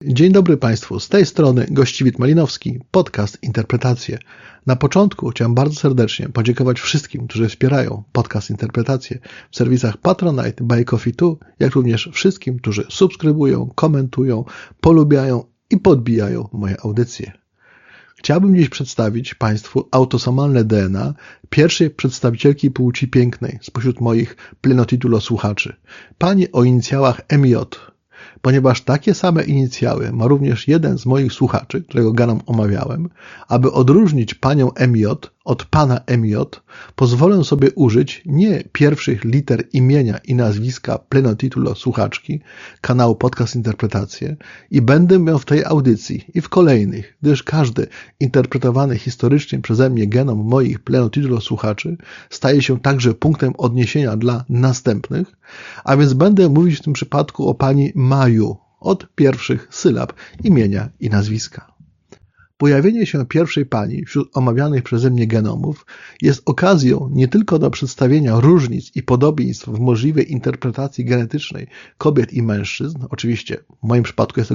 Dzień dobry Państwu, z tej strony Gościwit Malinowski, podcast Interpretacje. Na początku chciałem bardzo serdecznie podziękować wszystkim, którzy wspierają podcast Interpretacje w serwisach Patronite, Buy Coffee 2, jak również wszystkim, którzy subskrybują, komentują, polubiają i podbijają moje audycje. Chciałbym dziś przedstawić Państwu autosomalne DNA pierwszej przedstawicielki płci pięknej spośród moich plenotitulo-słuchaczy, pani o inicjałach MJ. Ponieważ takie same inicjały ma również jeden z moich słuchaczy, którego ganom omawiałem, aby odróżnić panią MJ od pana MJ, pozwolę sobie użyć nie pierwszych liter imienia i nazwiska plenotitulo słuchaczki kanału Podcast Interpretacje i będę miał w tej audycji i w kolejnych, gdyż każdy interpretowany historycznie przeze mnie genom moich plenotitulo słuchaczy staje się także punktem odniesienia dla następnych, a więc będę mówić w tym przypadku o pani Maju od pierwszych sylab imienia i nazwiska. Pojawienie się pierwszej pani wśród omawianych przeze mnie genomów jest okazją nie tylko do przedstawienia różnic i podobieństw w możliwej interpretacji genetycznej kobiet i mężczyzn, oczywiście w moim przypadku jest to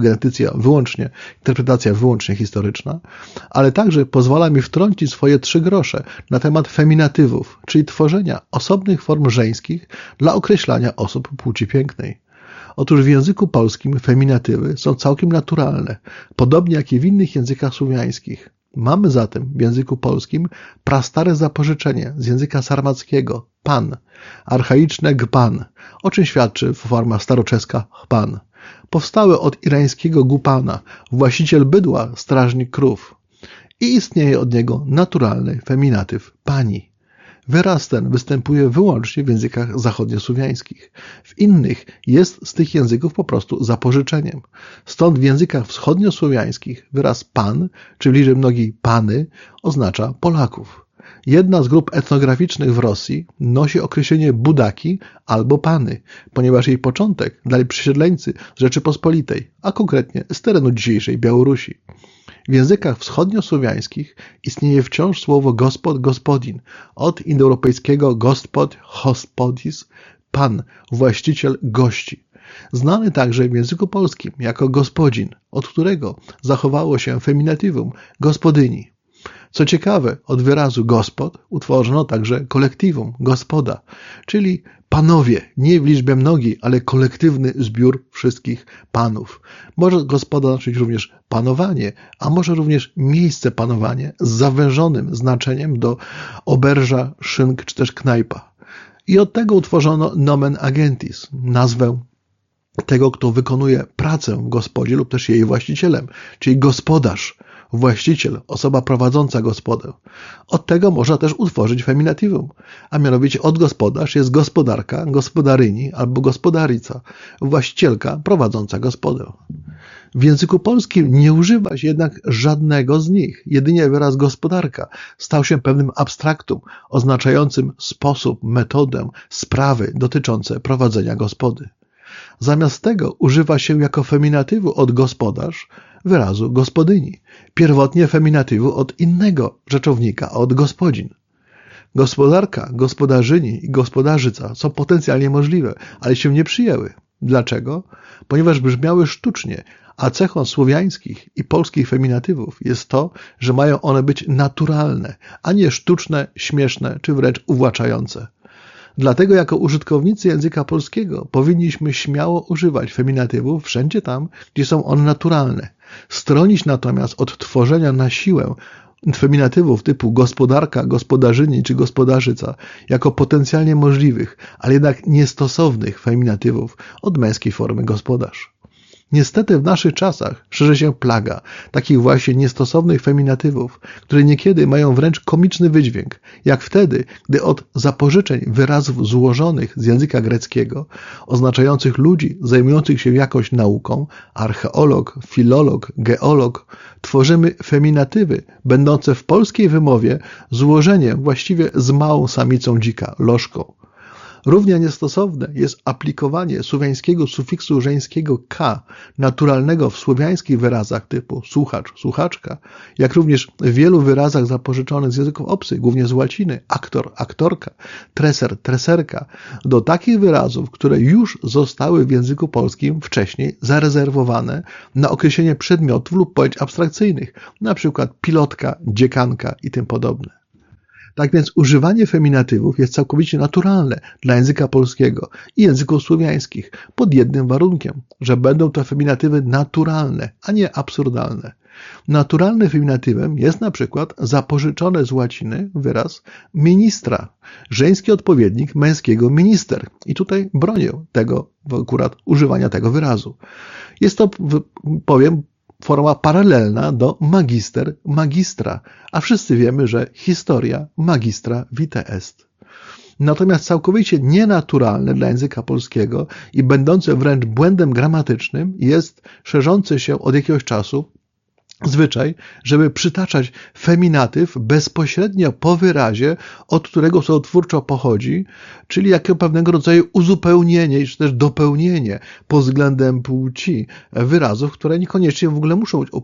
interpretacja wyłącznie historyczna, ale także pozwala mi wtrącić swoje 3 grosze na temat feminatywów, czyli tworzenia osobnych form żeńskich dla określania osób płci pięknej. Otóż w języku polskim feminatywy są całkiem naturalne, podobnie jak i w innych językach słowiańskich. Mamy zatem w języku polskim prastare zapożyczenie z języka sarmackiego pan, archaiczne gpan, o czym świadczy forma staroczeska chpan. Powstałe od irańskiego gupana, właściciel bydła, strażnik krów. I istnieje od niego naturalny feminatyw pani. Wyraz ten występuje wyłącznie w językach zachodniosłowiańskich. W innych jest z tych języków po prostu zapożyczeniem. Stąd w językach wschodniosłowiańskich wyraz pan, czy w liczbie mnogiej pany, oznacza Polaków. Jedna z grup etnograficznych w Rosji nosi określenie budaki albo pany, ponieważ jej początek dali przesiedleńcy z Rzeczypospolitej, a konkretnie z terenu dzisiejszej Białorusi. W językach wschodniosłowiańskich istnieje wciąż słowo gospod, gospodin, od indoeuropejskiego gospod, hospodis, pan, właściciel, gości. Znany także w języku polskim jako gospodzin, od którego zachowało się feminatywum gospodyni. Co ciekawe, od wyrazu gospod utworzono także kolektywum, gospoda, czyli panowie, nie w liczbie mnogiej, ale kolektywny zbiór wszystkich panów. Może gospoda znaczyć również panowanie, a może również miejsce panowania z zawężonym znaczeniem do oberża, szynk czy też knajpa. I od tego utworzono nomen agentis, nazwę tego, kto wykonuje pracę w gospodzie lub też jej właścicielem, czyli gospodarz, właściciel, osoba prowadząca gospodę. Od tego można też utworzyć feminatywum, a mianowicie od gospodarz jest gospodarka, gospodaryni albo gospodarica, właścicielka prowadząca gospodę. W języku polskim nie używa się jednak żadnego z nich, jedynie wyraz gospodarka stał się pewnym abstraktum oznaczającym sposób, metodę, sprawy dotyczące prowadzenia gospody. Zamiast tego używa się jako feminatywu od gospodarz wyrazu gospodyni, pierwotnie feminatywu od innego rzeczownika, od gospodzin. Gospodarka, gospodarzyni i gospodarzyca są potencjalnie możliwe, ale się nie przyjęły. Dlaczego? Ponieważ brzmiały sztucznie, a cechą słowiańskich i polskich feminatywów jest to, że mają one być naturalne, a nie sztuczne, śmieszne czy wręcz uwłaczające. Dlatego jako użytkownicy języka polskiego powinniśmy śmiało używać feminatywów wszędzie tam, gdzie są one naturalne. Stronić natomiast od tworzenia na siłę feminatywów typu gospodarka, gospodarzyni czy gospodarzyca jako potencjalnie możliwych, ale jednak niestosownych feminatywów od męskiej formy gospodarz. Niestety w naszych czasach szerzy się plaga takich właśnie niestosownych feminatywów, które niekiedy mają wręcz komiczny wydźwięk, jak wtedy, gdy od zapożyczeń wyrazów złożonych z języka greckiego, oznaczających ludzi zajmujących się jakąś nauką, archeolog, filolog, geolog, tworzymy feminatywy będące w polskiej wymowie złożeniem właściwie z małą samicą dzika, lożką. Równie niestosowne jest aplikowanie słowiańskiego sufiksu żeńskiego k, naturalnego w słowiańskich wyrazach typu słuchacz, słuchaczka, jak również w wielu wyrazach zapożyczonych z języków obcych, głównie z łaciny, aktor, aktorka, treser, treserka, do takich wyrazów, które już zostały w języku polskim wcześniej zarezerwowane na określenie przedmiotów lub pojęć abstrakcyjnych, na przykład pilotka, dziekanka i tym podobne. Tak więc używanie feminatywów jest całkowicie naturalne dla języka polskiego i języków słowiańskich pod jednym warunkiem, że będą to feminatywy naturalne, a nie absurdalne. Naturalnym feminatywem jest na przykład zapożyczony z łaciny wyraz ministra, żeński odpowiednik męskiego minister. I tutaj bronię tego, akurat używania tego wyrazu. Jest to, powiem, forma paralelna do magister, magistra, a wszyscy wiemy, że historia magistra vitae est. Natomiast całkowicie nienaturalne dla języka polskiego i będące wręcz błędem gramatycznym jest szerzący się od jakiegoś czasu zwyczaj, żeby przytaczać feminatyw bezpośrednio po wyrazie, od którego słowotwórczo pochodzi, czyli jako pewnego rodzaju uzupełnienie, czy też dopełnienie pod względem płci wyrazów, które niekoniecznie w ogóle muszą być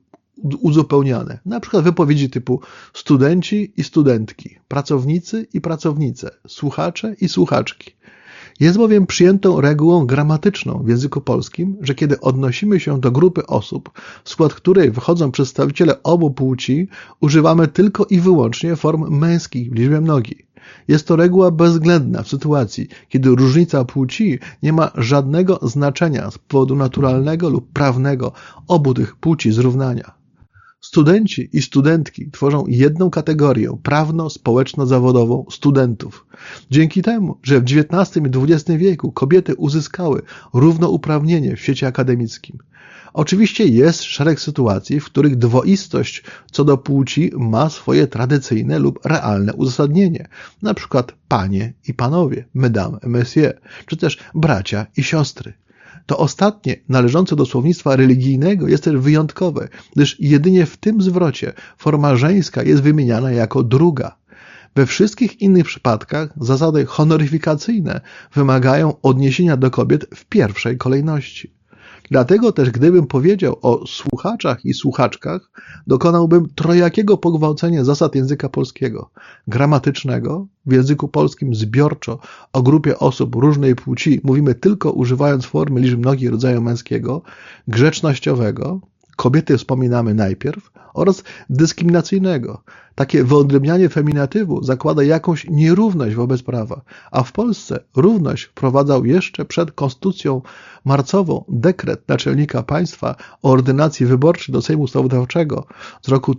uzupełniane. Na przykład wypowiedzi typu studenci i studentki, pracownicy i pracownice, słuchacze i słuchaczki. Jest bowiem przyjętą regułą gramatyczną w języku polskim, że kiedy odnosimy się do grupy osób, w skład której wchodzą przedstawiciele obu płci, używamy tylko i wyłącznie form męskich w liczbie mnogiej. Jest to reguła bezwzględna w sytuacji, kiedy różnica płci nie ma żadnego znaczenia z powodu naturalnego lub prawnego obu tych płci zrównania. Studenci i studentki tworzą jedną kategorię prawno-społeczno-zawodową studentów. Dzięki temu, że w XIX i XX wieku kobiety uzyskały równouprawnienie w świecie akademickim. Oczywiście jest szereg sytuacji, w których dwoistość co do płci ma swoje tradycyjne lub realne uzasadnienie, na przykład panie i panowie, mesdames et messieurs, czy też bracia i siostry. To ostatnie, należące do słownictwa religijnego, jest też wyjątkowe, gdyż jedynie w tym zwrocie forma żeńska jest wymieniana jako druga. We wszystkich innych przypadkach zasady honoryfikacyjne wymagają odniesienia do kobiet w pierwszej kolejności. Dlatego też, gdybym powiedział o słuchaczach i słuchaczkach, dokonałbym trojakiego pogwałcenia zasad języka polskiego. Gramatycznego, w języku polskim zbiorczo o grupie osób różnej płci mówimy tylko używając formy liczb mnogiej rodzaju męskiego, grzecznościowego, kobiety wspominamy najpierw, oraz dyskryminacyjnego. Takie wyodrębnianie feminatywu zakłada jakąś nierówność wobec prawa, a w Polsce równość wprowadzał jeszcze przed konstytucją marcową dekret naczelnika państwa o ordynacji wyborczej do Sejmu Ustawodawczego z roku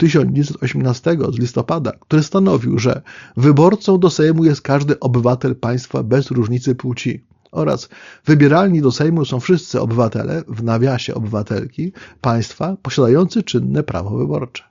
1918 z listopada, który stanowił, że wyborcą do Sejmu jest każdy obywatel państwa bez różnicy płci. Oraz wybieralni do Sejmu są wszyscy obywatele, w nawiasie obywatelki, państwa posiadający czynne prawo wyborcze.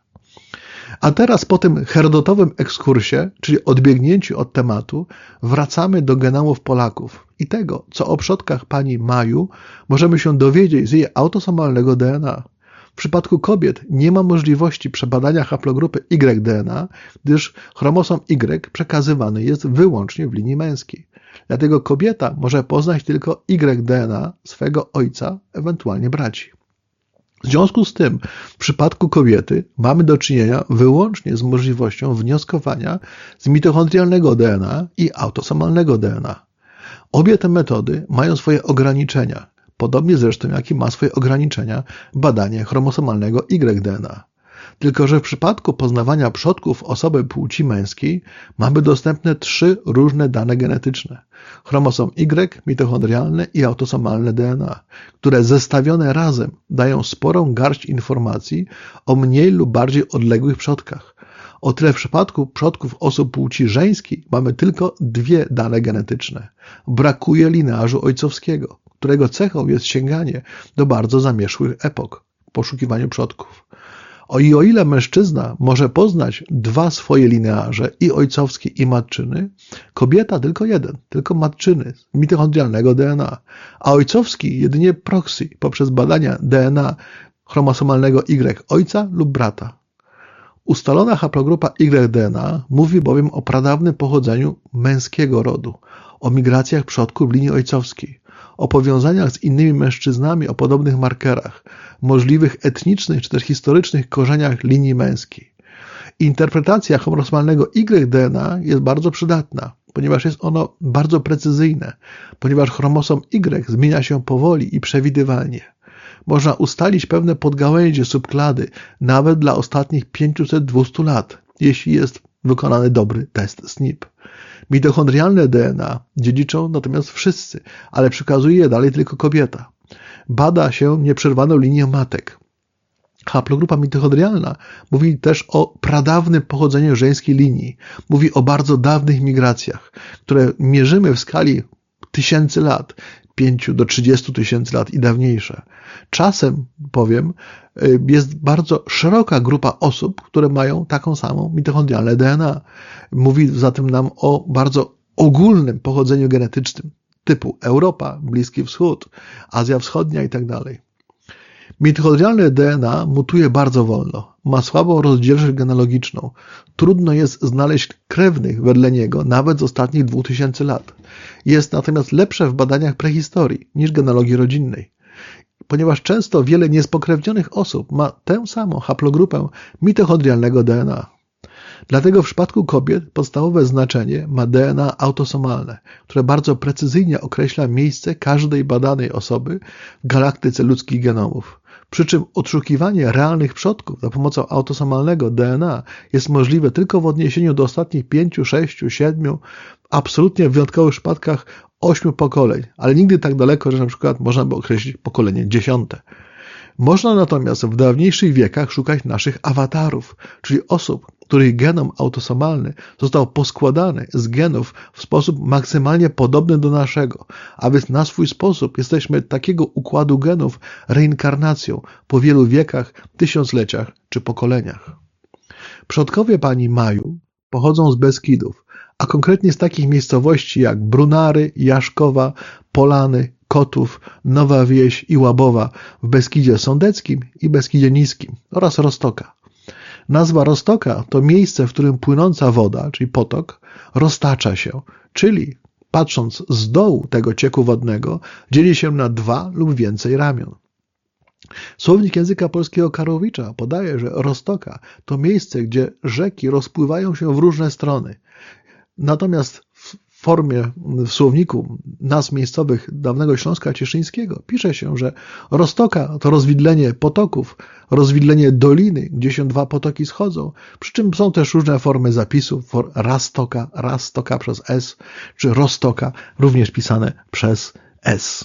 A teraz po tym herodotowym ekskursie, czyli odbiegnięciu od tematu, wracamy do genamów Polaków i tego, co o przodkach pani Maju możemy się dowiedzieć z jej autosomalnego DNA. W przypadku kobiet nie ma możliwości przebadania haplogrupy Y-DNA, gdyż chromosom Y przekazywany jest wyłącznie w linii męskiej. Dlatego kobieta może poznać tylko Y-DNA swego ojca, ewentualnie braci. W związku z tym, w przypadku kobiety mamy do czynienia wyłącznie z możliwością wnioskowania z mitochondrialnego DNA i autosomalnego DNA. Obie te metody mają swoje ograniczenia, podobnie zresztą jak i ma swoje ograniczenia badanie chromosomalnego Y-DNA. Tylko że w przypadku poznawania przodków osoby płci męskiej mamy dostępne 3 różne dane genetyczne. Chromosom Y, mitochondrialne i autosomalne DNA, które zestawione razem dają sporą garść informacji o mniej lub bardziej odległych przodkach. O tyle w przypadku przodków osób płci żeńskiej mamy tylko 2 dane genetyczne. Brakuje lineażu ojcowskiego, którego cechą jest sięganie do bardzo zamierzchłych epok w poszukiwaniu przodków. O ile mężczyzna może poznać 2 swoje lineaże, i ojcowski, i matczyny, kobieta tylko jeden, tylko matczyny, mitochondrialnego DNA, a ojcowski jedynie proxy, poprzez badania DNA chromosomalnego Y ojca lub brata. Ustalona haplogrupa Y-DNA mówi bowiem o pradawnym pochodzeniu męskiego rodu. o migracjach przodków w linii ojcowskiej, o powiązaniach z innymi mężczyznami o podobnych markerach, możliwych etnicznych czy też historycznych korzeniach linii męskiej. Interpretacja chromosomalnego Y-DNA jest bardzo przydatna, ponieważ jest ono bardzo precyzyjne, ponieważ chromosom Y zmienia się powoli i przewidywalnie. Można ustalić pewne podgałęzie subklady nawet dla ostatnich 500-200 lat, jeśli jest wykonany dobry test SNP. Mitochondrialne DNA dziedziczą natomiast wszyscy, ale przekazuje je dalej tylko kobieta. Bada się nieprzerwaną linię matek. Haplogrupa mitochondrialna mówi też o pradawnym pochodzeniu żeńskiej linii. Mówi o bardzo dawnych migracjach, które mierzymy w skali tysięcy lat, 5 do 30 tysięcy lat i dawniejsze. Czasem, powiem, jest bardzo szeroka grupa osób, które mają taką samą mitochondrialne DNA. Mówi zatem nam o bardzo ogólnym pochodzeniu genetycznym, typu Europa, Bliski Wschód, Azja Wschodnia itd. Mitochondrialne DNA mutuje bardzo wolno, ma słabą rozdzielczość genealogiczną. Trudno jest znaleźć krewnych wedle niego nawet z ostatnich 2000 lat. Jest natomiast lepsze w badaniach prehistorii niż genealogii rodzinnej, ponieważ często wiele niespokrewnionych osób ma tę samą haplogrupę mitochondrialnego DNA. Dlatego w przypadku kobiet podstawowe znaczenie ma DNA autosomalne, które bardzo precyzyjnie określa miejsce każdej badanej osoby w galaktyce ludzkich genomów. Przy czym odszukiwanie realnych przodków za pomocą autosomalnego DNA jest możliwe tylko w odniesieniu do ostatnich 5, 6, 7, absolutnie w wyjątkowych przypadkach 8 pokoleń, ale nigdy tak daleko, że na przykład można by określić pokolenie 10. Można natomiast w dawniejszych wiekach szukać naszych awatarów, czyli osób, których genom autosomalny został poskładany z genów w sposób maksymalnie podobny do naszego, a więc na swój sposób jesteśmy takiego układu genów reinkarnacją po wielu wiekach, tysiącleciach czy pokoleniach. Przodkowie pani Maju pochodzą z Beskidów, a konkretnie z takich miejscowości jak Brunary, Jaszkowa, Polany, Kotów, Nowa Wieś i Łabowa w Beskidzie Sądeckim i Beskidzie Niskim oraz Roztoka. Nazwa Roztoka to miejsce, w którym płynąca woda, czyli potok, roztacza się, czyli patrząc z dołu tego cieku wodnego, dzieli się na 2 lub więcej ramion. Słownik języka polskiego Karłowicza podaje, że Roztoka to miejsce, gdzie rzeki rozpływają się w różne strony. Natomiast w słowniku nazw miejscowych dawnego Śląska Cieszyńskiego pisze się, że Roztoka to rozwidlenie potoków, rozwidlenie doliny, gdzie się 2 potoki schodzą, przy czym są też różne formy zapisów, Rastoka przez S, czy Roztoka, również pisane przez S.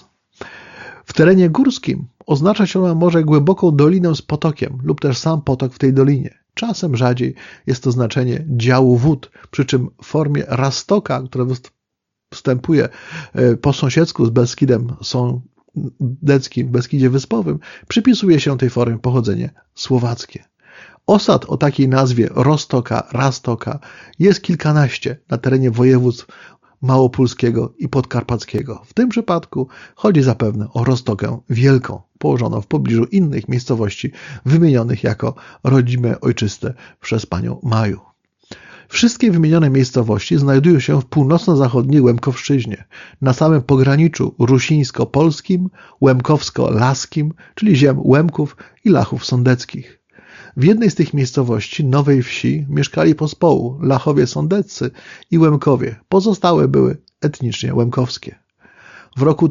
W terenie górskim oznacza się ona może głęboką dolinę z potokiem lub też sam potok w tej dolinie. Czasem rzadziej jest to znaczenie działu wód, przy czym w formie Rastoka, które występuje po sąsiedzku z Beskidem Sądeckim w Beskidzie Wyspowym, przypisuje się tej formie pochodzenie słowackie. Osad o takiej nazwie Roztoka, Rastoka jest kilkanaście na terenie województw małopolskiego i podkarpackiego. W tym przypadku chodzi zapewne o Roztokę Wielką, położoną w pobliżu innych miejscowości wymienionych jako rodzime ojczyste przez panią Maju. Wszystkie wymienione miejscowości znajdują się w północno-zachodniej Łemkowszczyźnie, na samym pograniczu rusińsko-polskim, łemkowsko-laskim, czyli ziem Łemków i Lachów Sądeckich. W jednej z tych miejscowości, Nowej Wsi, mieszkali pospołu Lachowie Sądeccy i Łemkowie. Pozostałe były etnicznie łemkowskie. W roku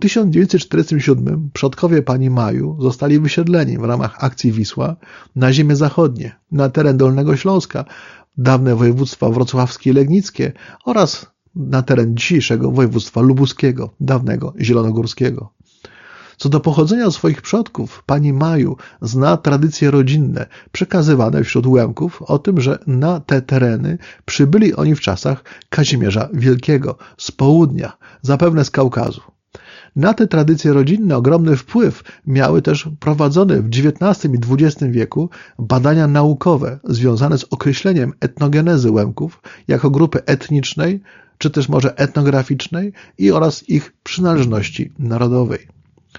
1947 przodkowie pani Maju zostali wysiedleni w ramach akcji Wisła na ziemię zachodnie, na teren Dolnego Śląska, dawne województwa wrocławskie i legnickie oraz na teren dzisiejszego województwa lubuskiego, dawnego zielonogórskiego. Co do pochodzenia swoich przodków, pani Maju zna tradycje rodzinne przekazywane wśród Łemków o tym, że na te tereny przybyli oni w czasach Kazimierza Wielkiego z południa, zapewne z Kaukazu. Na te tradycje rodzinne ogromny wpływ miały też prowadzone w XIX i XX wieku badania naukowe związane z określeniem etnogenezy Łemków jako grupy etnicznej, czy też może etnograficznej oraz ich przynależności narodowej.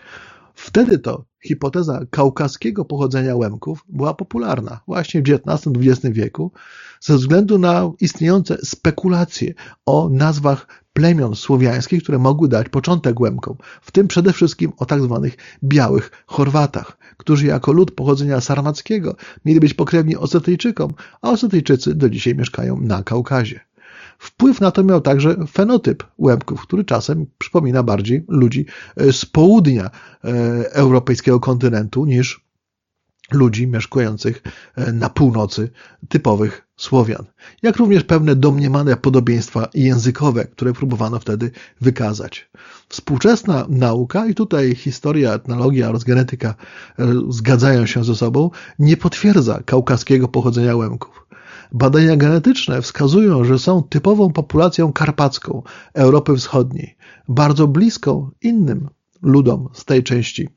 Wtedy to hipoteza kaukaskiego pochodzenia Łemków była popularna właśnie w XIX-XX wieku ze względu na istniejące spekulacje o nazwach plemion słowiańskich, które mogły dać początek Łemkom, w tym przede wszystkim o tak zwanych białych Chorwatach, którzy jako lud pochodzenia sarmackiego mieli być pokrewni Osetyjczykom, a Osetyjczycy do dzisiaj mieszkają na Kaukazie. Wpływ na to miał także fenotyp Łemków, który czasem przypomina bardziej ludzi z południa europejskiego kontynentu niż ludzi mieszkających na północy typowych Słowian, jak również pewne domniemane podobieństwa językowe, które próbowano wtedy wykazać. Współczesna nauka, i tutaj historia, etnologia oraz genetyka zgadzają się ze sobą, nie potwierdza kaukaskiego pochodzenia Łemków. Badania genetyczne wskazują, że są typową populacją karpacką Europy Wschodniej, bardzo bliską innym ludom z tej części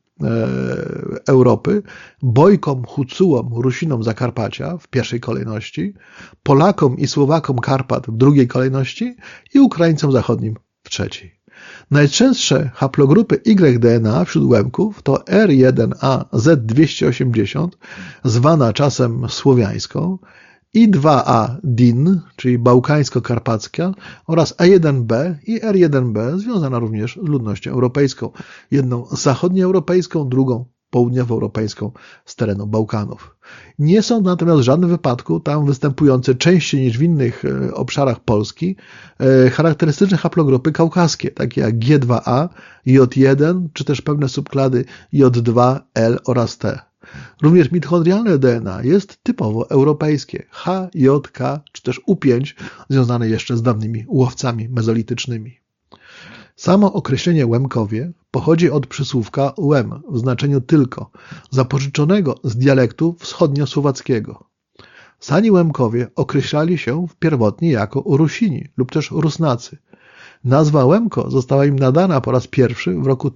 Europy, Bojkom, Hucułom, Rusinom Zakarpacia w pierwszej kolejności, Polakom i Słowakom Karpat w drugiej kolejności i Ukraińcom Zachodnim w trzeciej. Najczęstsze haplogrupy Y-DNA wśród Łemków to R1A Z280, zwana czasem słowiańską, I2A DIN, czyli bałkańsko-karpacka, oraz A1B i R1B, związana również z ludnością europejską, jedną zachodnioeuropejską, drugą południowoeuropejską z terenu Bałkanów. Nie są natomiast w żadnym wypadku tam występujące częściej niż w innych obszarach Polski charakterystyczne haplogrupy kaukaskie, takie jak G2A, J1, czy też pewne subklady J2, L oraz T. Również mitochondrialne DNA jest typowo europejskie, H, J, K czy też U5, związane jeszcze z dawnymi łowcami mezolitycznymi. Samo określenie Łemkowie pochodzi od przysłówka Łem w znaczeniu tylko, zapożyczonego z dialektu wschodniosłowackiego. Sami Łemkowie określali się pierwotnie jako Rusini lub też Rusnacy. Nazwa Łemko została im nadana po raz pierwszy w roku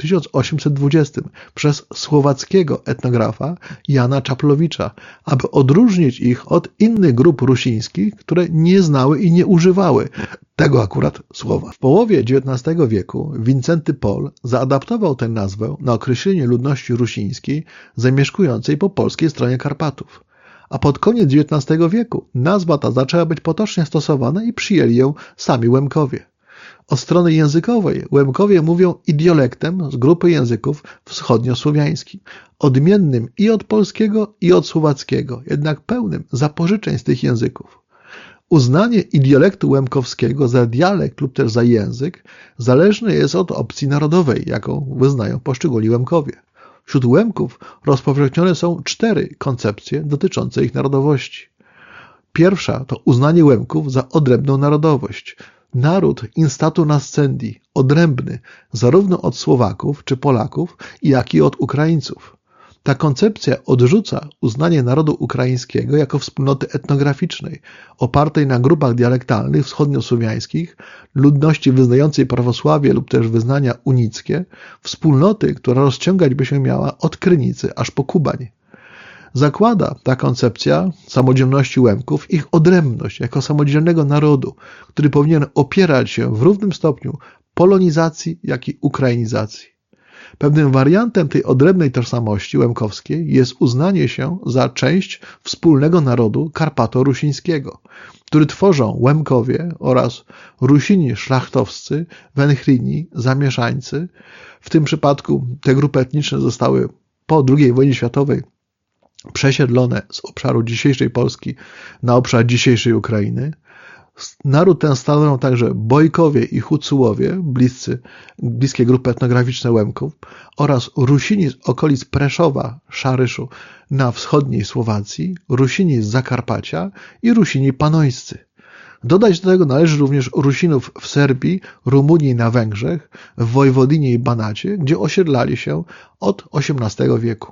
1820 przez słowackiego etnografa Jana Czaplowicza, aby odróżnić ich od innych grup rusińskich, które nie znały i nie używały tego akurat słowa. W połowie XIX wieku Wincenty Pol zaadaptował tę nazwę na określenie ludności rusińskiej zamieszkującej po polskiej stronie Karpatów. A pod koniec XIX wieku nazwa ta zaczęła być potocznie stosowana i przyjęli ją sami Łemkowie. Od strony językowej Łemkowie mówią idiolektem z grupy języków wschodniosłowiańskich, odmiennym i od polskiego, i od słowackiego, jednak pełnym zapożyczeń z tych języków. Uznanie idiolektu łemkowskiego za dialekt lub też za język zależne jest od opcji narodowej, jaką wyznają poszczególni Łemkowie. Wśród Łemków rozpowszechnione są 4 koncepcje dotyczące ich narodowości. Pierwsza to uznanie Łemków za odrębną narodowość. Naród in statu nascendi, odrębny, zarówno od Słowaków czy Polaków, jak i od Ukraińców. Ta koncepcja odrzuca uznanie narodu ukraińskiego jako wspólnoty etnograficznej, opartej na grupach dialektalnych wschodniosłowiańskich, ludności wyznającej prawosławie lub też wyznania unickie, wspólnoty, która rozciągać by się miała od Krynicy aż po Kubań. Zakłada ta koncepcja samodzielności Łemków ich odrębność jako samodzielnego narodu, który powinien opierać się w równym stopniu polonizacji, jak i ukrainizacji. Pewnym wariantem tej odrębnej tożsamości łemkowskiej jest uznanie się za część wspólnego narodu karpato-rusińskiego, który tworzą Łemkowie oraz Rusini szlachtowscy, Wenchrini, zamieszańcy. W tym przypadku te grupy etniczne zostały po II wojnie światowej przesiedlone z obszaru dzisiejszej Polski na obszar dzisiejszej Ukrainy. Naród ten stanowią także Bojkowie i Hucułowie, bliskie grupy etnograficzne Łemków, oraz Rusini z okolic Preszowa, Szaryszu na wschodniej Słowacji, Rusini z Zakarpacia i Rusini panońscy. Dodać do tego należy również Rusinów w Serbii, Rumunii na Węgrzech, w Wojwodinie i Banacie, gdzie osiedlali się od XVIII wieku.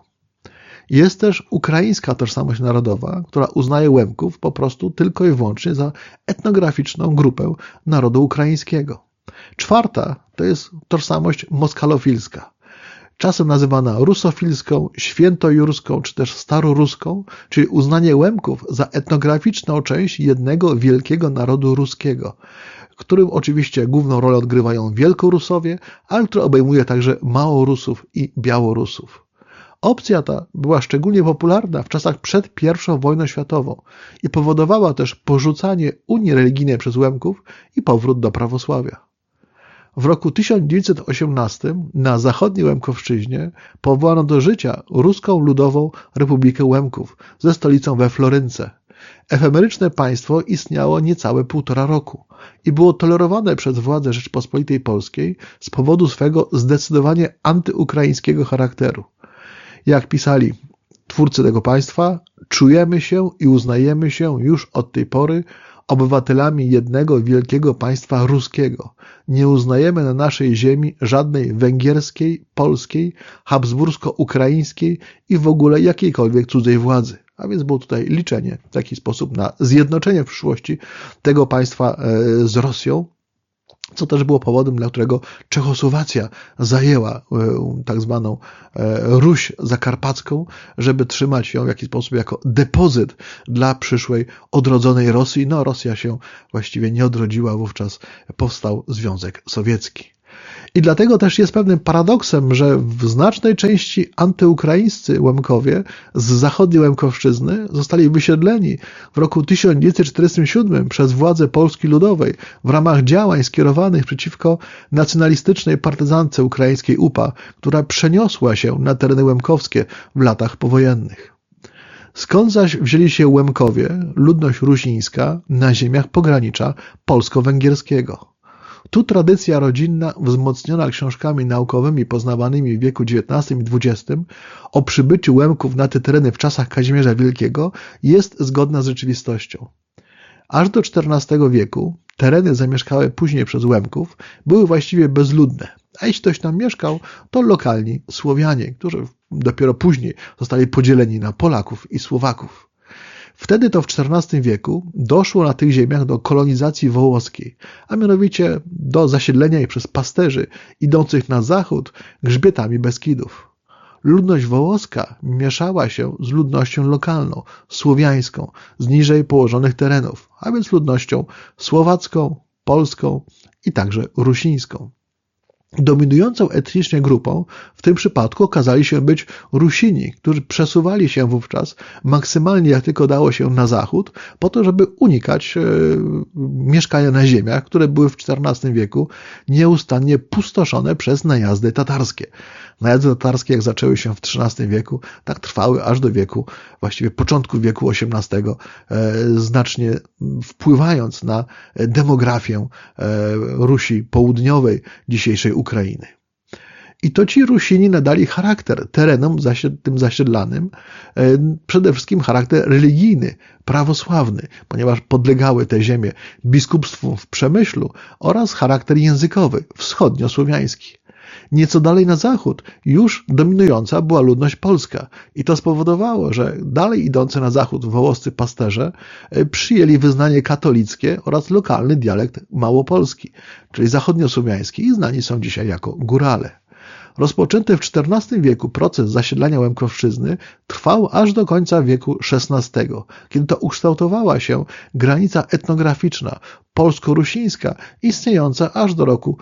Jest też ukraińska tożsamość narodowa, która uznaje Łemków po prostu tylko i wyłącznie za etnograficzną grupę narodu ukraińskiego. Czwarta to jest tożsamość moskalofilska, czasem nazywana rusofilską, świętojurską czy też staroruską, czyli uznanie Łemków za etnograficzną część jednego wielkiego narodu ruskiego, którym oczywiście główną rolę odgrywają Wielkorusowie, ale który obejmuje także Małorusów i Białorusów. Opcja ta była szczególnie popularna w czasach przed I wojną światową i powodowała też porzucanie unii religijnej przez Łemków i powrót do prawosławia. W roku 1918 na zachodniej Łemkowszczyźnie powołano do życia Ruską Ludową Republikę Łemków ze stolicą we Florynce. Efemeryczne państwo istniało niecałe 1,5 roku i było tolerowane przez władze Rzeczypospolitej Polskiej z powodu swego zdecydowanie antyukraińskiego charakteru. Jak pisali twórcy tego państwa, czujemy się i uznajemy się już od tej pory obywatelami jednego wielkiego państwa ruskiego. Nie uznajemy na naszej ziemi żadnej węgierskiej, polskiej, habsbursko-ukraińskiej i w ogóle jakiejkolwiek cudzej władzy. A więc było tutaj liczenie w taki sposób na zjednoczenie w przyszłości tego państwa z Rosją, co też było powodem, dla którego Czechosłowacja zajęła tak zwaną Ruś Zakarpacką, żeby trzymać ją w jakiś sposób jako depozyt dla przyszłej odrodzonej Rosji. No, Rosja się właściwie nie odrodziła, wówczas powstał Związek Sowiecki. I dlatego też jest pewnym paradoksem, że w znacznej części antyukraińscy Łemkowie z zachodniej Łemkowszczyzny zostali wysiedleni w roku 1947 przez władze Polski Ludowej w ramach działań skierowanych przeciwko nacjonalistycznej partyzance ukraińskiej UPA, która przeniosła się na tereny łemkowskie w latach powojennych. Skąd zaś wzięli się Łemkowie, ludność rusińska, na ziemiach pogranicza polsko-węgierskiego? Tu tradycja rodzinna, wzmocniona książkami naukowymi poznawanymi w wieku XIX i XX o przybyciu Łemków na te tereny w czasach Kazimierza Wielkiego, jest zgodna z rzeczywistością. Aż do XIV wieku tereny zamieszkałe później przez Łemków były właściwie bezludne, a jeśli ktoś tam mieszkał, to lokalni Słowianie, którzy dopiero później zostali podzieleni na Polaków i Słowaków. Wtedy to w XIV wieku doszło na tych ziemiach do kolonizacji wołoskiej, a mianowicie do zasiedlenia ich przez pasterzy idących na zachód grzbietami Beskidów. Ludność wołoska mieszała się z ludnością lokalną, słowiańską, z niżej położonych terenów, a więc ludnością słowacką, polską i także rusińską. Dominującą etnicznie grupą w tym przypadku okazali się być Rusini, którzy przesuwali się wówczas maksymalnie jak tylko dało się na zachód, po to, żeby unikać mieszkania na ziemiach, które były w XIV wieku nieustannie pustoszone przez najazdy tatarskie. Najazdy tatarskie, jak zaczęły się w XIII wieku, tak trwały aż do wieku, właściwie początku wieku XVIII, znacznie wpływając na demografię Rusi Południowej, dzisiejszej Ukrainy. I to ci Rusini nadali charakter terenom tym zasiedlanym, przede wszystkim charakter religijny, prawosławny, ponieważ podlegały te ziemie biskupstwu w Przemyślu, oraz charakter językowy, wschodniosłowiański. Nieco dalej na zachód już dominująca była ludność polska i to spowodowało, że dalej idący na zachód wołoscy pasterze przyjęli wyznanie katolickie oraz lokalny dialekt małopolski, czyli zachodniosłowiański, i znani są dzisiaj jako górale. Rozpoczęty w XIV wieku proces zasiedlania Łemkowszczyzny trwał aż do końca wieku XVI, kiedy to ukształtowała się granica etnograficzna polsko-rusińska, istniejąca aż do roku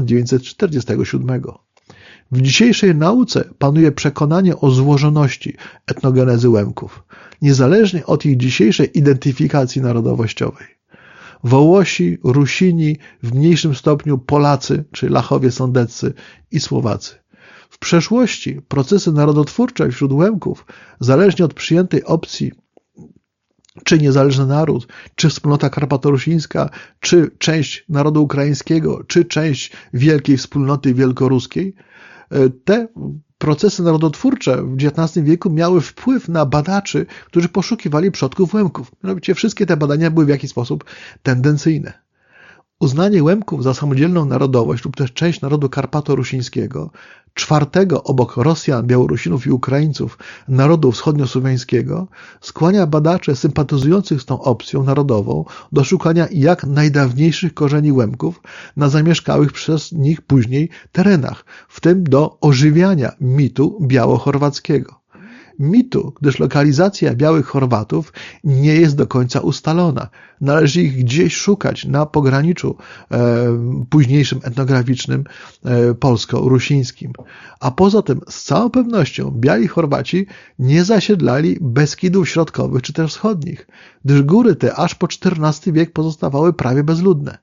1947. W dzisiejszej nauce panuje przekonanie o złożoności etnogenezy Łemków, niezależnie od ich dzisiejszej identyfikacji narodowościowej. Wołosi, Rusini, w mniejszym stopniu Polacy, czy Lachowie sądeccy i Słowacy. W przeszłości procesy narodotwórcze wśród Łemków, zależnie od przyjętej opcji, czy niezależny naród, czy wspólnota karpatorusińska, czy część narodu ukraińskiego, czy część wielkiej wspólnoty wielkoruskiej, te procesy narodotwórcze w XIX wieku miały wpływ na badaczy, którzy poszukiwali przodków Łemków. Mianowicie wszystkie te badania były w jakiś sposób tendencyjne. Uznanie Łemków za samodzielną narodowość lub też część narodu karpato-rusińskiego, czwartego obok Rosjan, Białorusinów i Ukraińców narodu wschodniosłowiańskiego, skłania badaczy sympatyzujących z tą opcją narodową do szukania jak najdawniejszych korzeni Łemków na zamieszkałych przez nich później terenach, w tym do ożywiania mitu białochorwackiego. Mitu, gdyż lokalizacja białych Chorwatów nie jest do końca ustalona. Należy ich gdzieś szukać na pograniczu późniejszym etnograficznym polsko-rusińskim. A poza tym z całą pewnością biali Chorwaci nie zasiedlali Beskidów środkowych czy też wschodnich, gdyż góry te aż po XIV wiek pozostawały prawie bezludne.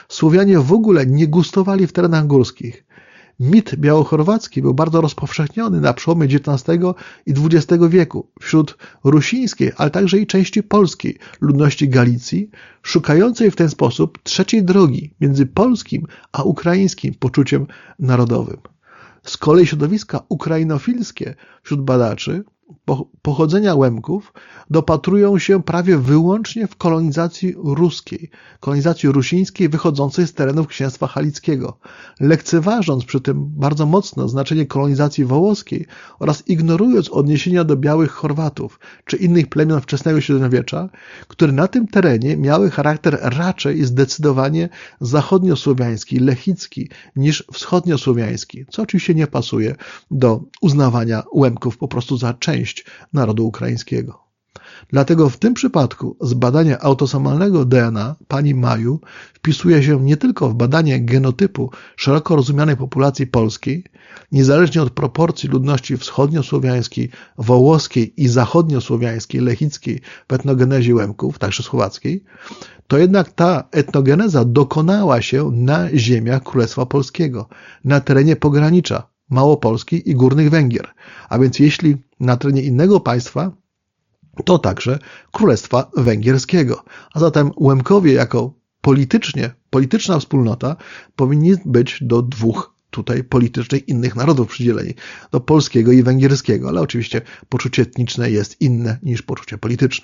Słowianie w ogóle nie gustowali w terenach górskich. Mit białochorwacki był bardzo rozpowszechniony na przełomie XIX i XX wieku wśród rusińskiej, ale także i części polskiej ludności Galicji, szukającej w ten sposób trzeciej drogi między polskim a ukraińskim poczuciem narodowym. Z kolei środowiska ukrainofilskie wśród badaczy pochodzenia Łemków dopatrują się prawie wyłącznie w kolonizacji ruskiej, kolonizacji rusińskiej wychodzącej z terenów księstwa halickiego, lekceważąc przy tym bardzo mocno znaczenie kolonizacji wołoskiej oraz ignorując odniesienia do białych Chorwatów czy innych plemion wczesnego średniowiecza, które na tym terenie miały charakter raczej zdecydowanie zachodniosłowiański, lechicki niż wschodniosłowiański, co oczywiście nie pasuje do uznawania Łemków po prostu za część narodu ukraińskiego. Dlatego w tym przypadku zbadanie autosomalnego DNA pani Maju wpisuje się nie tylko w badanie genotypu szeroko rozumianej populacji polskiej, niezależnie od proporcji ludności wschodniosłowiańskiej, wołoskiej i zachodniosłowiańskiej, lechickiej w etnogenezie Łemków, także słowackiej, to jednak ta etnogeneza dokonała się na ziemiach Królestwa Polskiego, na terenie pogranicza Małopolski i Górnych Węgier, a więc jeśli na terenie innego państwa, to także Królestwa Węgierskiego. A zatem Łemkowie jako polityczna wspólnota powinni być do dwóch tutaj politycznych innych narodów przydzieleni, do polskiego i węgierskiego, ale oczywiście poczucie etniczne jest inne niż poczucie polityczne.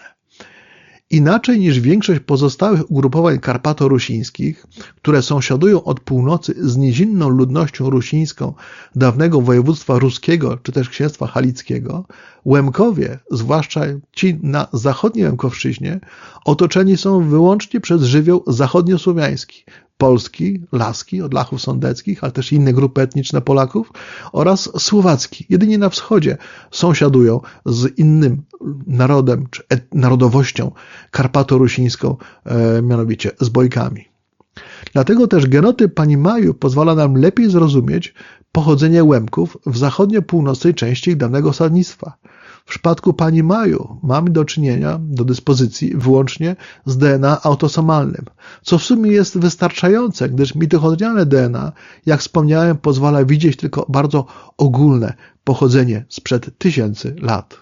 Inaczej niż większość pozostałych ugrupowań karpato-rusińskich, które sąsiadują od północy z nizinną ludnością rusińską dawnego województwa ruskiego czy też księstwa halickiego, Łemkowie, zwłaszcza ci na zachodniej Łemkowszczyźnie, otoczeni są wyłącznie przez żywioł zachodniosłowiański, polski, laski od Lachów Sądeckich, ale też inne grupy etniczne Polaków oraz słowacki. Jedynie na wschodzie sąsiadują z innym narodem czy narodowością karpato-rusińską, mianowicie z Bojkami. Dlatego też genotyp pani Maju pozwala nam lepiej zrozumieć pochodzenie Łemków w zachodnio-północnej części ich dawnego osadnictwa. W przypadku pani Maju mamy do czynienia, do dyspozycji wyłącznie z DNA autosomalnym, co w sumie jest wystarczające, gdyż mitochondrialne DNA, jak wspomniałem, pozwala widzieć tylko bardzo ogólne pochodzenie sprzed tysięcy lat.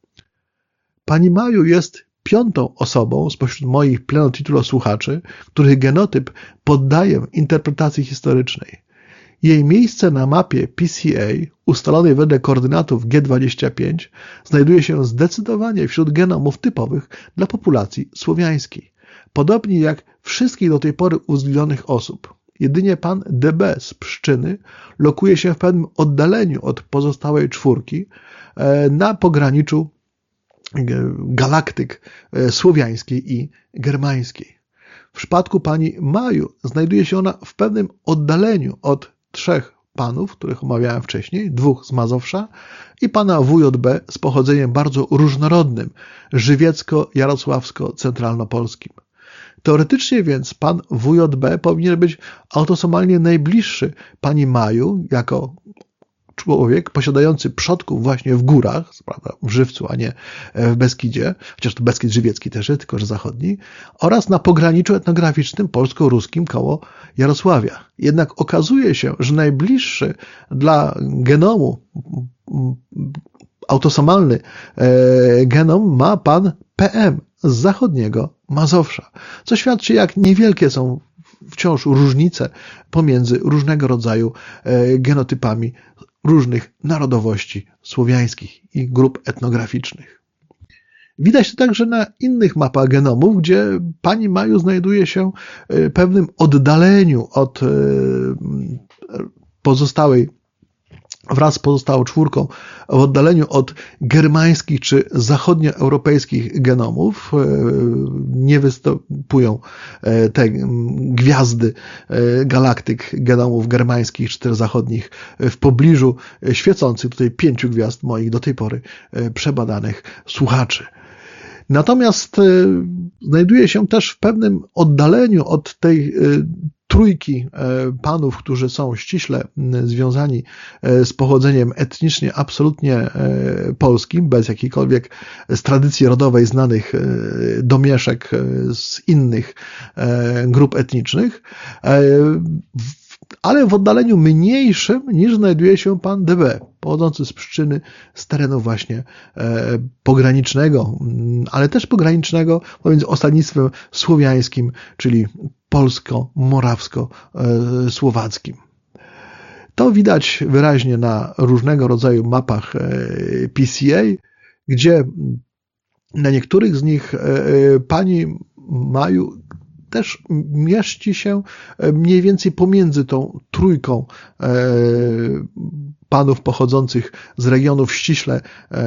Pani Maju jest piątą osobą spośród moich plenotitulosłuchaczy, których genotyp poddaję interpretacji historycznej. Jej miejsce na mapie PCA, ustalonej wedle koordynatów G25, znajduje się zdecydowanie wśród genomów typowych dla populacji słowiańskiej. Podobnie jak wszystkich do tej pory uwzględnionych osób. Jedynie pan DB z Pszczyny lokuje się w pewnym oddaleniu od pozostałej czwórki na pograniczu galaktyk słowiańskiej i germańskiej. W przypadku pani Maju znajduje się ona w pewnym oddaleniu od trzech panów, których omawiałem wcześniej, dwóch z Mazowsza i pana WJB z pochodzeniem bardzo różnorodnym, żywiecko-jarosławsko-centralnopolskim. Teoretycznie więc pan WJB powinien być autosomalnie najbliższy pani Maju jako człowiek posiadający przodków właśnie w górach, prawda, w Żywcu, a nie w Beskidzie, chociaż to Beskid żywiecki też jest, tylko że zachodni, oraz na pograniczu etnograficznym polsko-ruskim koło Jarosławia. Jednak okazuje się, że najbliższy dla genomu autosomalny genom ma pan PM z zachodniego Mazowsza, co świadczy, jak niewielkie są wciąż różnice pomiędzy różnego rodzaju genotypami różnych narodowości słowiańskich i grup etnograficznych. Widać to także na innych mapach genomów, gdzie pani Maju znajduje się w pewnym oddaleniu od pozostałej, wraz z pozostałą czwórką, w oddaleniu od germańskich czy zachodnioeuropejskich genomów. Nie występują te gwiazdy galaktyk genomów germańskich czy też zachodnich w pobliżu świecących tutaj 5 gwiazd moich do tej pory przebadanych słuchaczy. Natomiast znajduje się też w pewnym oddaleniu od tej trójki panów, którzy są ściśle związani z pochodzeniem etnicznie absolutnie polskim, bez jakiejkolwiek z tradycji rodowej znanych domieszek z innych grup etnicznych, ale w oddaleniu mniejszym niż znajduje się pan DB, pochodzący z Pszczyny, z terenu właśnie pogranicznego, ale też pogranicznego pomiędzy osadnictwem słowiańskim, czyli polsko-morawsko-słowackim. To widać wyraźnie na różnego rodzaju mapach PCA, gdzie na niektórych z nich pani Maju też mieści się mniej więcej pomiędzy tą trójką panów pochodzących z regionów ściśle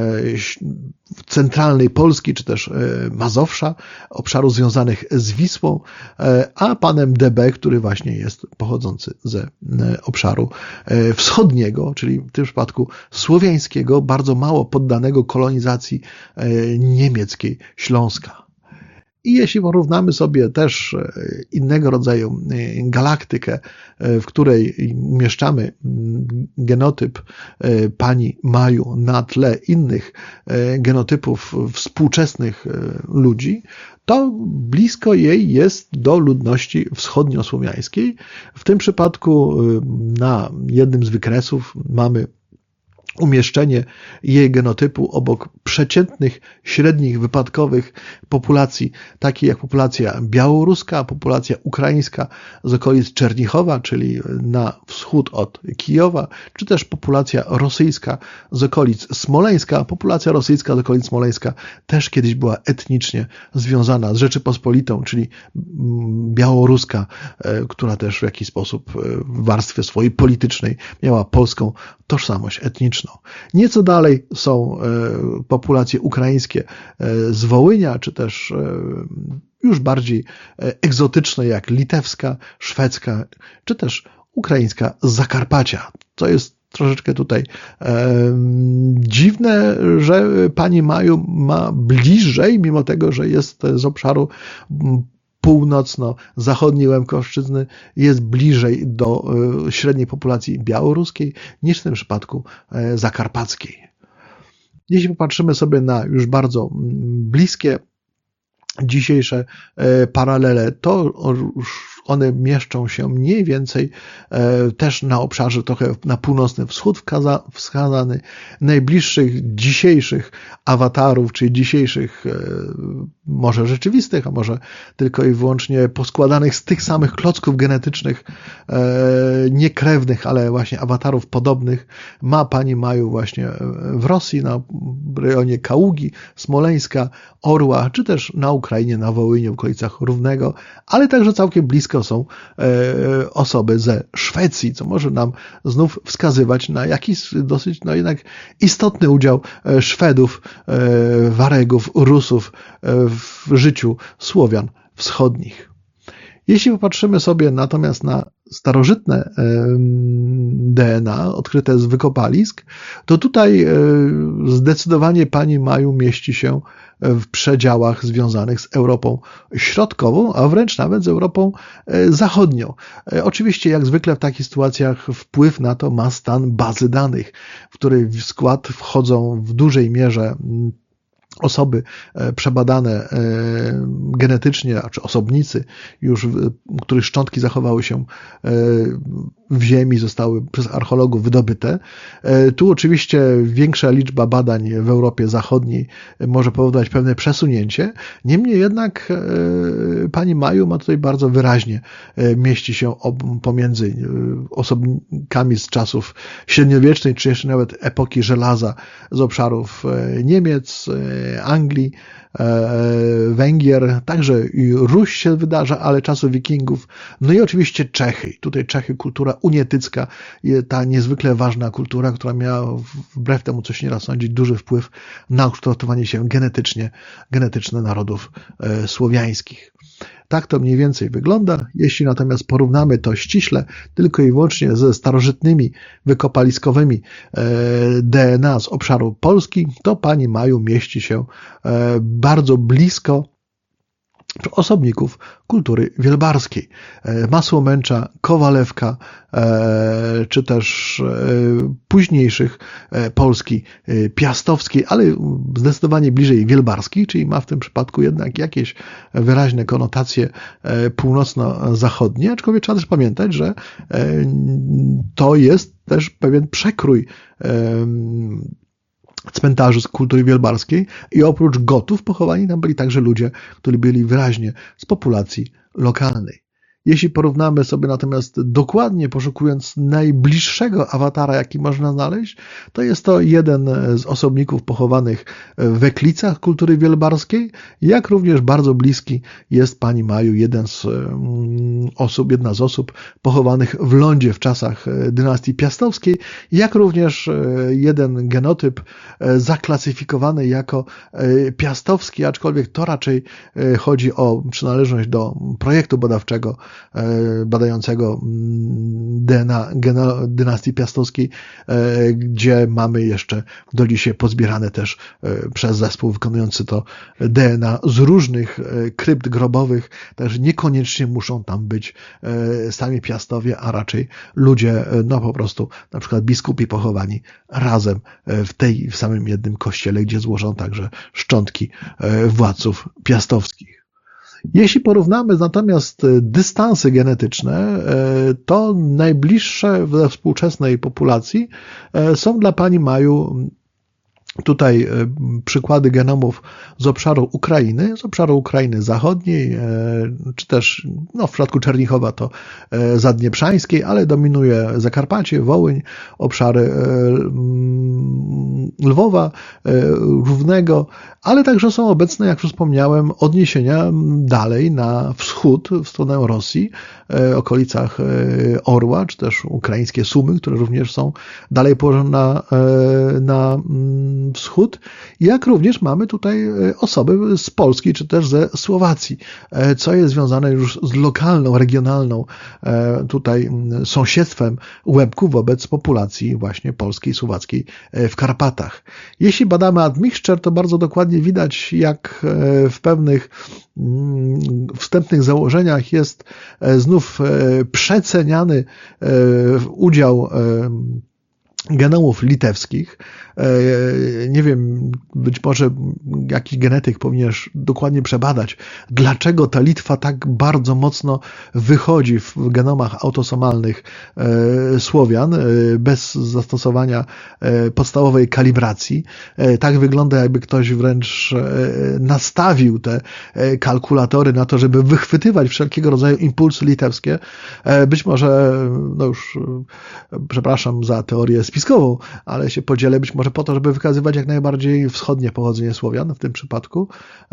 centralnej Polski, czy też Mazowsza, obszarów związanych z Wisłą, a panem DB, który właśnie jest pochodzący ze obszaru wschodniego, czyli w tym przypadku słowiańskiego, bardzo mało poddanego kolonizacji niemieckiej Śląska. I jeśli porównamy sobie też innego rodzaju galaktykę, w której umieszczamy genotyp pani Maju na tle innych genotypów współczesnych ludzi, to blisko jej jest do ludności wschodniosłowiańskiej. W tym przypadku na jednym z wykresów mamy umieszczenie jej genotypu obok przeciętnych, średnich, wypadkowych populacji, takich jak populacja białoruska, populacja ukraińska z okolic Czernichowa, czyli na wschód od Kijowa, czy też populacja rosyjska z okolic Smoleńska. Populacja rosyjska z okolic Smoleńska też kiedyś była etnicznie związana z Rzeczypospolitą, czyli białoruska, która też w jakiś sposób w warstwie swojej politycznej miała polską tożsamość etniczną. Nieco dalej są populacje ukraińskie z Wołynia, czy też już bardziej egzotyczne jak litewska, szwedzka, czy też ukraińska z Zakarpacia. To jest troszeczkę tutaj dziwne, że pani Maju ma bliżej, mimo tego, że jest z obszaru północno-zachodniej Łemkoszczyzny, jest bliżej do średniej populacji białoruskiej niż w tym przypadku zakarpackiej. Jeśli popatrzymy sobie na już bardzo bliskie dzisiejsze paralele, to one mieszczą się mniej więcej też na obszarze trochę na północny wschód wskazany. Najbliższych dzisiejszych awatarów, czyli dzisiejszych może rzeczywistych, a może tylko i wyłącznie poskładanych z tych samych klocków genetycznych, niekrewnych, ale właśnie awatarów podobnych, ma pani Maju właśnie w Rosji, na rejonie Kaługi, Smoleńska, Orła, czy też na Ukrainie, na Wołyniu, w okolicach Równego, ale także całkiem blisko są osoby ze Szwecji, co może nam znów wskazywać na jakiś dosyć jednak istotny udział Szwedów, Waregów, Rusów w życiu Słowian wschodnich. Jeśli popatrzymy sobie natomiast na starożytne DNA odkryte z wykopalisk, to tutaj zdecydowanie pani Maju mieści się w przedziałach związanych z Europą Środkową, a wręcz nawet z Europą Zachodnią. Oczywiście, jak zwykle w takich sytuacjach wpływ na to ma stan bazy danych, w której w skład wchodzą w dużej mierze osoby przebadane genetycznie, czy osobnicy, już których szczątki zachowały się w ziemi, zostały przez archeologów wydobyte. Tu oczywiście większa liczba badań w Europie Zachodniej może powodować pewne przesunięcie. Niemniej jednak pani Maju ma tutaj bardzo wyraźnie mieści się pomiędzy osobnikami z czasów średniowiecznej, czy jeszcze nawet epoki żelaza z obszarów Niemiec, Anglii, Węgier, także i Ruś się wydarza, ale czasów Wikingów, no i oczywiście Czechy. Tutaj Czechy, kultura unietycka, ta niezwykle ważna kultura, która miała wbrew temu, co się nieraz sądzi, duży wpływ na ukształtowanie się genetyczne narodów słowiańskich. Tak to mniej więcej wygląda. Jeśli natomiast porównamy to ściśle tylko i wyłącznie ze starożytnymi wykopaliskowymi DNA z obszaru Polski, to pani Maju mieści się bardzo blisko osobników kultury wielbarskiej. Masłomęcza, Kowalewka, czy też późniejszych Polski piastowskiej, ale zdecydowanie bliżej wielbarskiej, czyli ma w tym przypadku jednak jakieś wyraźne konotacje północno-zachodnie, aczkolwiek trzeba też pamiętać, że to jest też pewien przekrój cmentarzy z kultury wielbarskiej i oprócz Gotów pochowani tam byli także ludzie, którzy byli wyraźnie z populacji lokalnej. Jeśli porównamy sobie natomiast dokładnie, poszukując najbliższego awatara, jaki można znaleźć, to jest to jeden z osobników pochowanych w Weklicach kultury wielbarskiej, jak również bardzo bliski jest pani Maju, jedna z osób pochowanych w Lądzie w czasach dynastii piastowskiej, jak również jeden genotyp zaklasyfikowany jako piastowski, aczkolwiek to raczej chodzi o przynależność do projektu badawczego badającego DNA dynastii piastowskiej, gdzie mamy jeszcze do dzisiaj pozbierane też przez zespół wykonujący to DNA z różnych krypt grobowych, także niekoniecznie muszą tam być sami piastowie, a raczej ludzie, no po prostu na przykład biskupi pochowani razem w samym jednym kościele, gdzie złożą także szczątki władców piastowskich. Jeśli porównamy natomiast dystanse genetyczne, to najbliższe we współczesnej populacji są dla pani Maju tutaj przykłady genomów z obszaru Ukrainy zachodniej, czy też w przypadku Czernichowa to zadnieprzańskiej, ale dominuje Zakarpacie, Wołyń, obszary Lwowa, Równego, ale także są obecne, jak już wspomniałem, odniesienia dalej na wschód, w stronę Rosji, okolicach Orła, czy też ukraińskie Sumy, które również są dalej położone na wschód, jak również mamy tutaj osoby z Polski, czy też ze Słowacji, co jest związane już z lokalną, regionalną tutaj sąsiedztwem Łebków wobec populacji właśnie polskiej, słowackiej w Karpatach. Jeśli badamy admixture, to bardzo dokładnie widać, jak w pewnych wstępnych założeniach jest znów przeceniany udział genomów litewskich. Nie wiem, być może jakiś genetyk powinien dokładnie przebadać, dlaczego ta Litwa tak bardzo mocno wychodzi w genomach autosomalnych Słowian bez zastosowania podstawowej kalibracji. Tak wygląda, jakby ktoś wręcz nastawił te kalkulatory na to, żeby wychwytywać wszelkiego rodzaju impulsy litewskie. Być może, no już przepraszam za teorię spiskową, ale się podzielę, być może po to, żeby wykazywać jak najbardziej wschodnie pochodzenie Słowian w tym przypadku,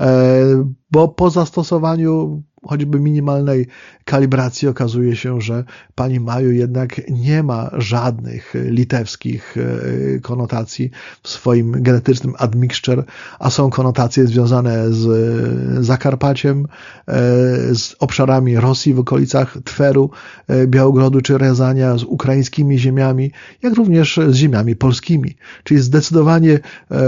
bo po zastosowaniu choćby minimalnej kalibracji okazuje się, że pani Maju jednak nie ma żadnych litewskich konotacji w swoim genetycznym admixture, a są konotacje związane z Zakarpaciem, z obszarami Rosji w okolicach Tweru, Białogrodu czy Rezania, z ukraińskimi ziemiami, jak również z ziemiami polskimi, czyli zdecydowanie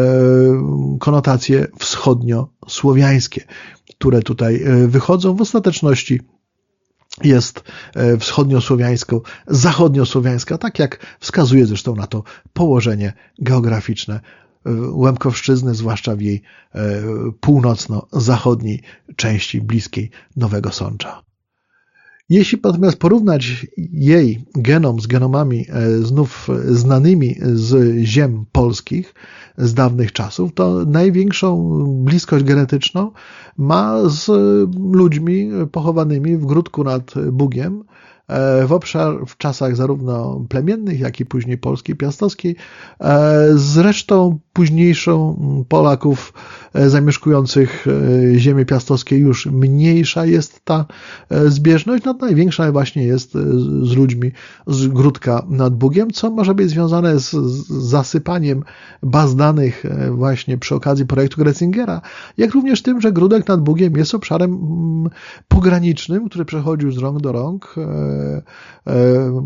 konotacje wschodniosłowiańskie, które tutaj wychodzą. W ostateczności jest wschodniosłowiańsko, zachodniosłowiańska, tak jak wskazuje zresztą na to położenie geograficzne Łemkowszczyzny, zwłaszcza w jej północno-zachodniej części bliskiej Nowego Sącza. Jeśli natomiast porównać jej genom z genomami znów znanymi z ziem polskich z dawnych czasów, to największą bliskość genetyczną ma z ludźmi pochowanymi w Gródku nad Bugiem, w czasach zarówno plemiennych, jak i później polskiej, piastowskiej, zresztą późniejszą Polaków zamieszkujących ziemię piastowskie już mniejsza jest ta zbieżność, no największa właśnie jest z ludźmi z Gródka nad Bugiem, co może być związane z zasypaniem baz danych właśnie przy okazji projektu Gressingera, jak również tym, że Gródek nad Bugiem jest obszarem pogranicznym, który przechodził z rąk do rąk,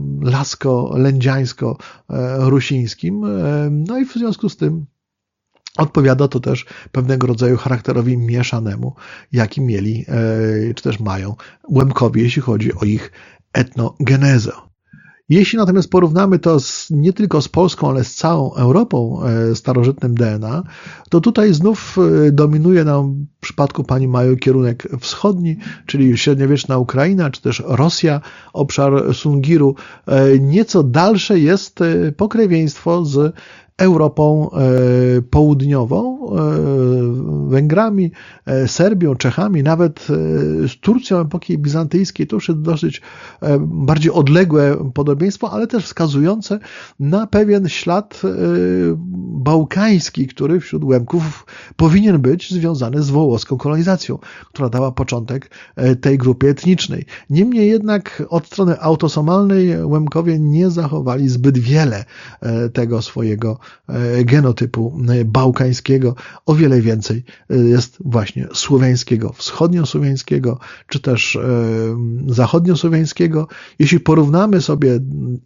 lasko-lędziańsko-rusińskim, no i w związku z tym Odpowiada to też pewnego rodzaju charakterowi mieszanemu, jaki mieli, czy też mają Łemkowie, jeśli chodzi o ich etnogenezę. Jeśli natomiast porównamy to nie tylko z Polską, ale z całą Europą starożytnym DNA, to tutaj znów dominuje nam w przypadku pani Majo kierunek wschodni, czyli średniowieczna Ukraina, czy też Rosja, obszar Sungiru. Nieco dalsze jest pokrewieństwo z Europą Południową, Węgrami, Serbią, Czechami, nawet z Turcją epoki bizantyjskiej. To już jest dosyć bardziej odległe podobieństwo, ale też wskazujące na pewien ślad bałkański, który wśród Łemków powinien być związany z wołoską kolonizacją, która dała początek tej grupie etnicznej. Niemniej jednak od strony autosomalnej Łemkowie nie zachowali zbyt wiele tego swojego genotypu bałkańskiego. O wiele więcej jest właśnie słowiańskiego, wschodniosłowiańskiego, czy też zachodniosłowiańskiego. Jeśli porównamy sobie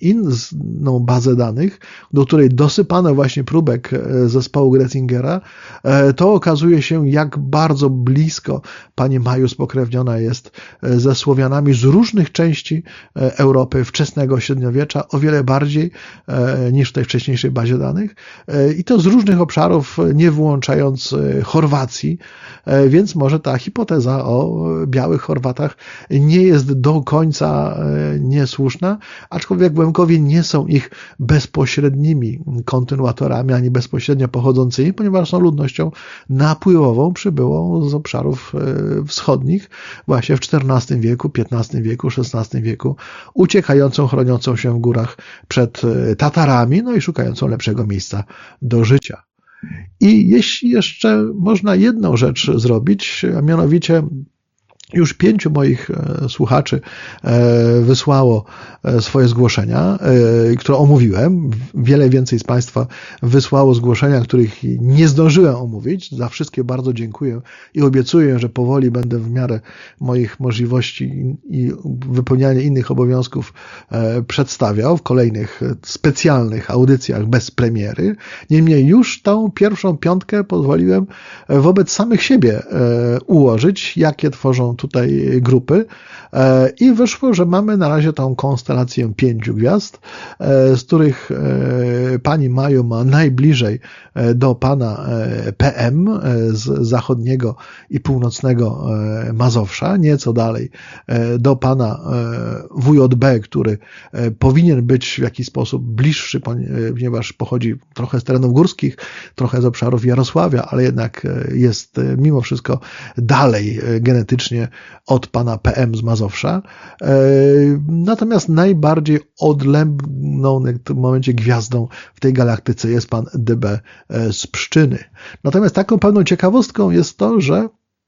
inną bazę danych, do której dosypano właśnie próbek zespołu Gressingera, to okazuje się, jak bardzo blisko pani Maju spokrewniona jest ze Słowianami z różnych części Europy wczesnego średniowiecza, o wiele bardziej niż w tej wcześniejszej bazie danych. I to z różnych obszarów, nie wyłączając Chorwacji, więc może ta hipoteza o białych Chorwatach nie jest do końca niesłuszna, aczkolwiek Łemkowie nie są ich bezpośrednimi kontynuatorami, ani bezpośrednio pochodzącymi, ponieważ są ludnością napływową, przybyłą z obszarów wschodnich, właśnie w XIV wieku, XV wieku, XVI wieku, uciekającą, chroniącą się w górach przed Tatarami, no i szukającą lepszego miejsca do życia. I jeśli jeszcze można jedną rzecz zrobić, a mianowicie już 5 moich słuchaczy wysłało swoje zgłoszenia, które omówiłem. Wiele więcej z Państwa wysłało zgłoszenia, których nie zdążyłem omówić. Za wszystkie bardzo dziękuję i obiecuję, że powoli będę w miarę moich możliwości i wypełniania innych obowiązków przedstawiał w kolejnych specjalnych audycjach bez premiery. Niemniej już tą pierwszą 5 pozwoliłem wobec samych siebie ułożyć, jakie tworzą tutaj grupy i wyszło, że mamy na razie tą konstelację 5 gwiazd, z których pani Majo ma najbliżej do pana PM z zachodniego i północnego Mazowsza, nieco dalej do pana WJB, który powinien być w jakiś sposób bliższy, ponieważ pochodzi trochę z terenów górskich, trochę z obszarów Jarosławia, ale jednak jest mimo wszystko dalej genetycznie od pana PM z Mazowsza. Natomiast najbardziej odlębną w tym momencie gwiazdą w tej galaktyce jest pan DB z Pszczyny. Natomiast taką pewną ciekawostką jest to, że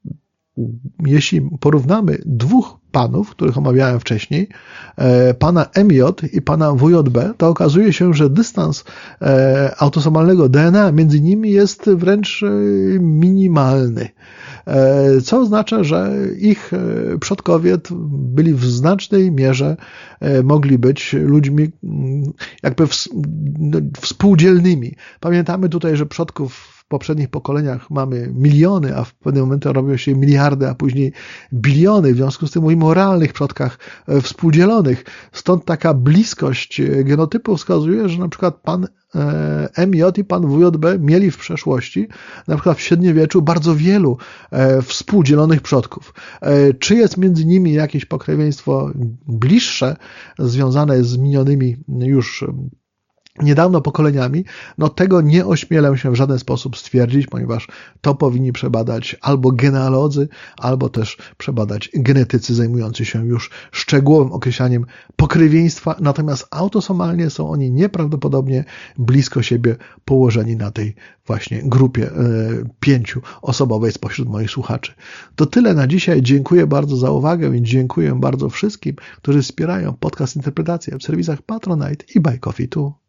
jeśli porównamy 2 panów, których omawiałem wcześniej, pana MJ i pana WJB, to okazuje się, że dystans autosomalnego DNA między nimi jest wręcz minimalny. Co oznacza, że ich przodkowie byli w znacznej mierze, mogli być ludźmi jakby współdzielnymi. Pamiętamy tutaj, że przodków w poprzednich pokoleniach mamy miliony, a w pewnym momencie robią się miliardy, a później biliony. W związku z tym mówimy o realnych przodkach współdzielonych. Stąd taka bliskość genotypu wskazuje, że na przykład pan MJ i pan WJB mieli w przeszłości, na przykład w średniowieczu, bardzo wielu współdzielonych przodków. Czy jest między nimi jakieś pokrewieństwo bliższe, związane z minionymi już niedawno pokoleniami, no tego nie ośmielę się w żaden sposób stwierdzić, ponieważ to powinni przebadać albo genealodzy, albo też przebadać genetycy zajmujący się już szczegółowym określaniem pokrewieństwa, natomiast autosomalnie są oni nieprawdopodobnie blisko siebie położeni na tej właśnie grupie 5-osobowej spośród moich słuchaczy. To tyle na dzisiaj. Dziękuję bardzo za uwagę i dziękuję bardzo wszystkim, którzy wspierają podcast Interpretacja w serwisach Patronite i Buy Coffee Tu.